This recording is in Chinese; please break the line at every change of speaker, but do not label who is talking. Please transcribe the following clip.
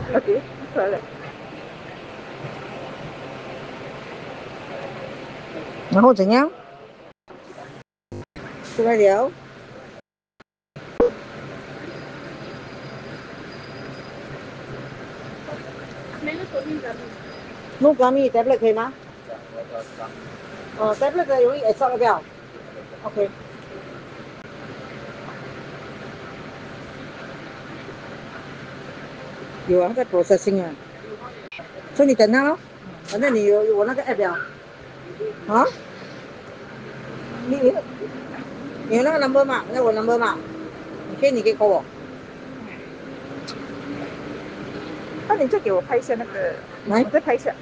OK，算了。
然后怎样？出来了。No gummy tablet 可以吗？tablet 的容易 absorb 要不要 ？OK。有啊，在 processing 啊。所以你等他咯，反正你有我那个 app 了。啊？你有那个 number 吗？那我 number 吗？你可以 call 我。
那你再给我拍一下那个，我再拍一下。